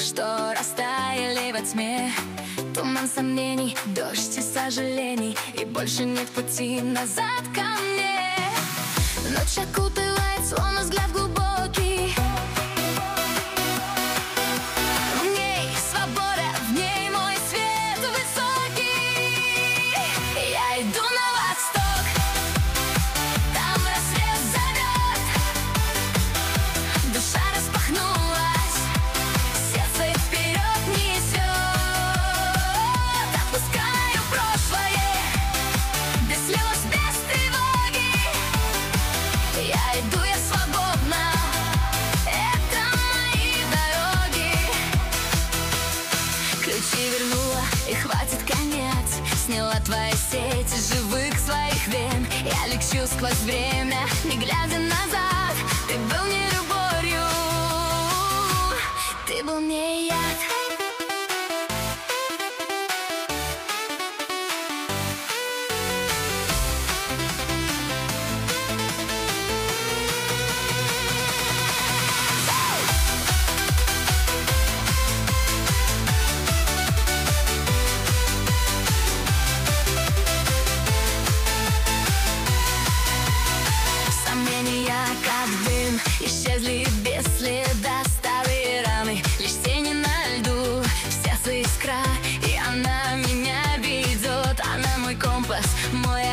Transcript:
что растаяли во тьме. Туман сомнений, дождь и сожалений, и больше нет пути назад ко мне. Ночь окутывает, словно взгляд глубокий. В ней свобода, в ней мой свет высокий. Я иду на восток, там рассвет зовет. Душа распахнулась, сердце вперед несет. Отпускаю прошлое, без слез, без тревоги. Я иду, я свободна, это мои дороги. Ключи вернула, и хватит конец. Сняла твои сети живых своих вен. Я лечу сквозь время, не глядя назад. Ты был мне любовью, ты был мне яд. Сомнения, как дым, исчезли без следа. Старые раны, лишь тени на льду. В сердце искра, и она меня ведет. Она мой компас, мой